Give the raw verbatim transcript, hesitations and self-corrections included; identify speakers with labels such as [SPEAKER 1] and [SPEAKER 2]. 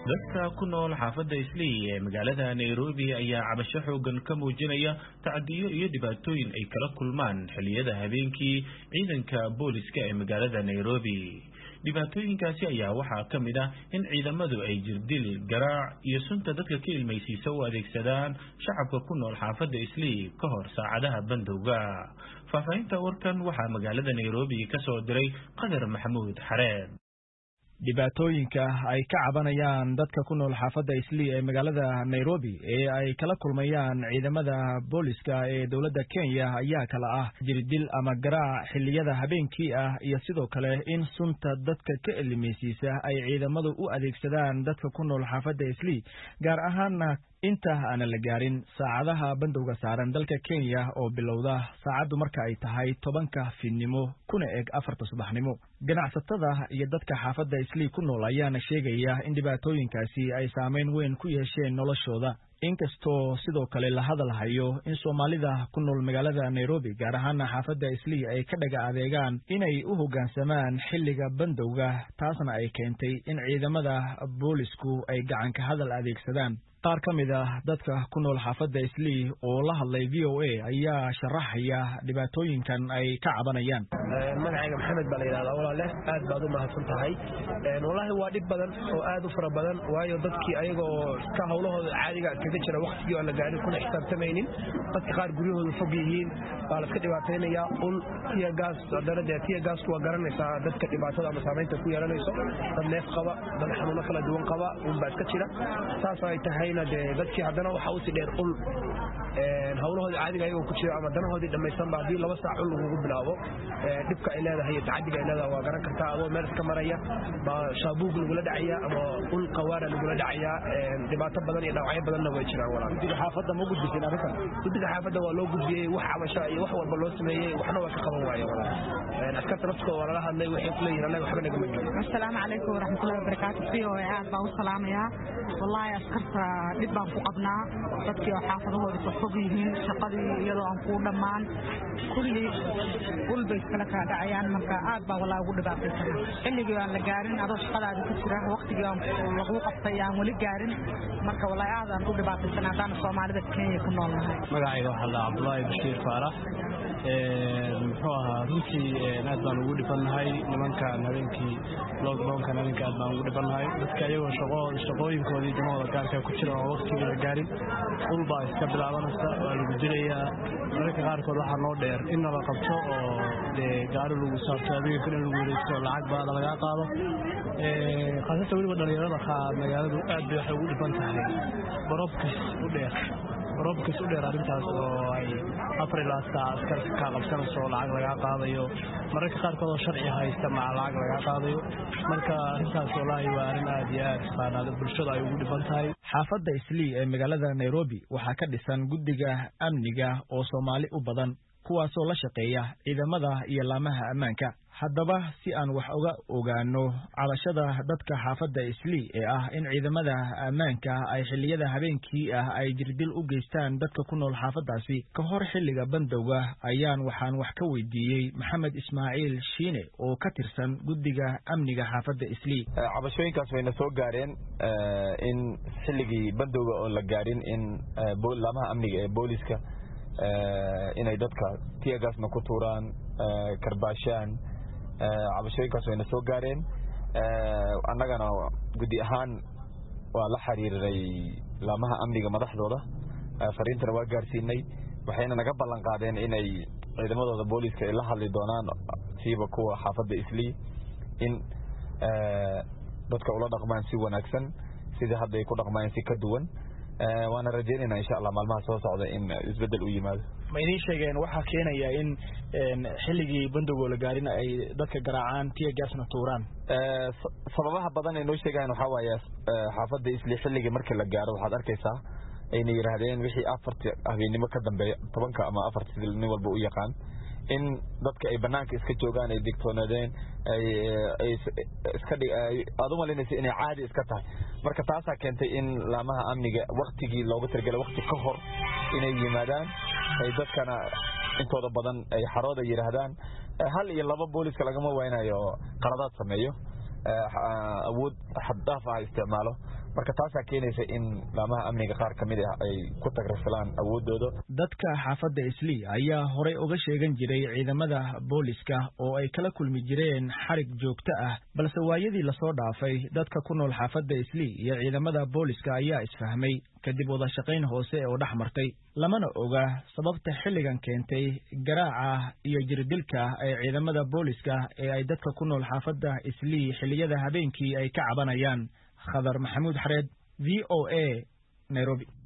[SPEAKER 1] dadka ku nool xaafadda Islii ee magaalada Nairobi ayaa cabasho xoogan ka muujinaya tacadiyo iyo dhibaatooyin ay kala kulmaan xilliyada habeenkii ciidanka booliska ee magaalada Nairobi. dhibaatooyinkaasi ayaa waxaa ka mid ah in ciidamadu ay jirdil, garaac iyo sunta dadka ka ilmaysiisa u adeegsadaan shacabka ku nool xaafadda Islii ka hor saacadaha bandowga. Faafahinta warkan waxaa magaalada Nairobi ka soo diray Qadar Maxamuud Xareed.
[SPEAKER 2] dhibaatooyinka ay ka cabanayaan dadka ku nool xaafadda Islii ee magaalada Nairobi ee ay kala kulmayaan ciidamada booliska ee dawladda Kenya ayaa kala ah jirdil ama garaac xilliyada habeenkii ah iyo sidoo kale in sunta dadka ka ilmaysiisa ay ciidamadu u adeegsadaan dadka ku nool xaafadda Islii gaar ahaan inta aan la gaarin saacadaha bandowga saaran dalka Kenya oo bilowda saacadu marka ay tahay tobanka fiidnimo kuna eg afarta subaxnimo. ganacsatada iyo dadka xaafadda Islii ku nool ayaana sheegaya in dhibaatooyinkaasi ay saameyn weyn ku yeesheen noloshooda, inkastoo sidoo kale la hadalhayo in Soomaalida ku nool magaalada Nairobi gaar ahaan xaafadda Islii ay ka dhaga adeegaan inay u hoggaansamaan xilliga bandowga, taasna ay keentay in ciidamada boolisku ay gacan ka hadal adeegsadaan. qaar ka mid ah dadka ku nool xaafadda Islii oo la hadlay V O A ayaa sharaxaya dhibaatooyinkan ay ka cabanayaan.
[SPEAKER 3] magacayga Maxamed baa la yiraahdaa walaale, aad baad u mahadsan tahay. wallaahi waa dhib badan oo aad u fara badan, waayo dadkii ayaga oo ka hawlahooda caadiga kaga jira waqtigii aan la gaarin kuna xisaabtamaynin, dadka qaar guryahooda fog yihiin baa la iska dhibaataynayaa. ul iyo gaas darada tiya gaasku waa garanaysaa dadka dhibaatada ama saameynta ku yeelanayso, dad neef qaba, dad xanuuno kala duwan qaba un baa iska jira. saas ay tahay dadkii haddana waxa uu si dheer ul hawlahoodii caadiga ayagoo ku jira ama danahoodii dhammaysan ba haddii laba saac ul lagugu bilaabo dhibka ay leedahay iyo tacadiga ay leedahay waa garan kartaa. adoo meel iska maraya baa shaabuug lagula dhacaya ama ul qawaara lagula dhacaya. dhibaato badan iyo dhaawacyo badanna way jiraan walaal.
[SPEAKER 2] guddiga xaafadda ma gudbiseen arrintan?
[SPEAKER 3] guddiga xaafadda waa loo gudbiyey, wax cabasho iyo wax walba loo sameeyey, waxna waa ka qaban waaye walaal. askarta naftooda waa lala hadlay, waxay ku leeyihiin annaga waxba nagama gelin.
[SPEAKER 4] assalaamu calaykum waraxmatullahi wabarakaatu. v o a aad baan u salaamayaa. wallaahi askarta dhib baan ku qabnaa, dadkii oo xaafadahooda ka fog yihiin, shaqadii iyadoo aan kuu dhammaan kulli ul bay iskala kaa dhacayaan. marka aad baa wallaahi ugu dhibaataysanaa. xilligii aan la gaarin adoo shaqadaada ku jira, waqtigii aan lagu qabtay aan weli gaarin, marka wallaahi aad aan u dhibaataysanaa haddaan Soomaalida Kenya ku nool nahay.
[SPEAKER 5] magacayga waxaa la Cabdullaahi Bashiir Faarax. muxuu ahaa runtii aad baan ugu dhibannahay nimankan habeenkii lockdownkan habeenkii aad baan ugu dhibannahay. dadka iyagoo shaqo shaqooyinkoodii jamahooda gaarka ku jira oo waqtigii la gaarin ul baa iska bilaabanaysa, waa lagu dilayaa. mararka qaarkood waxaa noo dheer in nala qabto oo dee gaari lagu saarto habeenka in lagu wareegto lacag baada lagaa qaado. khaasatan weliba dhalinyarada qaar magaaladu aad bay waxay ugu dhiban tahay barobkas u dheer robkas u dheer arrintaas oo ay afar ilaa saac askar ka qabsanayso lacag laga qaadayo, mararka qaarkood oo sharci haysta ma lacag laga qaadayo. marka arrintaas wallaahi waa arrin aad iyo aad saanaada bulshada ay ugu dhiban tahay.
[SPEAKER 2] xaafadda Islii ee magaalada Nairobi waxaa ka dhisan guddiga amniga oo Soomaali u badan, kuwaasoo la shaqeeya ciidamada iyo laamaha ammaanka. haddaba si aan wax uga ogaano cabashada dadka xaafadda Islii ee ah in ciidamada ammaanka ay xilliyada habeenkii ah ay jirdil u geystaan dadka ku nool xaafaddaasi ka hor xilliga bandowga, ayaan waxaan wax ka weydiiyey Maxamed Ismaaciil Shiine oo ka tirsan guddiga amniga xaafadda Islii.
[SPEAKER 6] cabashooyinkaas wayna soo gaareen in xilligii bandowga oo la gaarin in laamaha amniga ee booliska inay dadka tiyagaasna ku tuuraan, karbaashaan. cabashooyinkaas wayna soo gaareen. annagana guddi ahaan waa la xiriiray laamaha amniga madaxdooda, fariintana waa gaarsiinay. waxayna naga ballan qaadeen inay ciidamadooda booliska ay la hadli doonaan siiba kuwa xaafadda Islii in dadka ula dhaqmaan si wanaagsan sidii hadda ay ku dhaqmaan si ka duwan. waana rajaynaynaa insha Allah maalmaha soo socda in isbedel u yimaado.
[SPEAKER 2] ma idin sheegeen waxa keenaya in xilligii bandowga la gaarin ay dadka garaacaan tiya gaasna tuuraan?
[SPEAKER 6] sababaha badan ay noo sheegaan waxa waaye xaafadda Islii xilligii markii la gaaro waxaad arkaysaa ayna yiraahdeen wixii afarta habeenimo ka dambeeya tobanka ama afarta sidii nin walba u yaqaan in dadka ay banaanka iska joogaan ay digtoonaadeen ay iska aad u malinaysa inay caadi iska tahay. marka taasaa keentay in laamaha amniga waqtigii loogu talagalay waqti ka hor inay yimaadaan, ay dadkana intooda badan ay xarooda yiraahdaan. hal iyo laba booliska lagama waynayo qaladaad sameeyo, awood xad dhaaf ah isticmaalo. marka taasaa keenaysa in laamaha amniga qaar ka mid ah ay ku tagriflaan awoodooda.
[SPEAKER 2] dadka xaafadda Islii ayaa horey uga sheegan jiray ciidamada booliska oo ay kala kulmi jireen xarig joogto ah balse waayadii la soo dhaafay dadka ku nool xaafadda Islii iyo ciidamada booliska ayaa isfahmay kadib wada shaqayn hoose oo dhex martay lamana oga sababta xilligan keentay garaaca iyo jirdilka ee ciidamada booliska ee ay dadka ku nool xaafadda Islii xilliyada habeenkii ay ka cabanayaan. Khadar Maxamuud Xareed, V O A, Nairobi.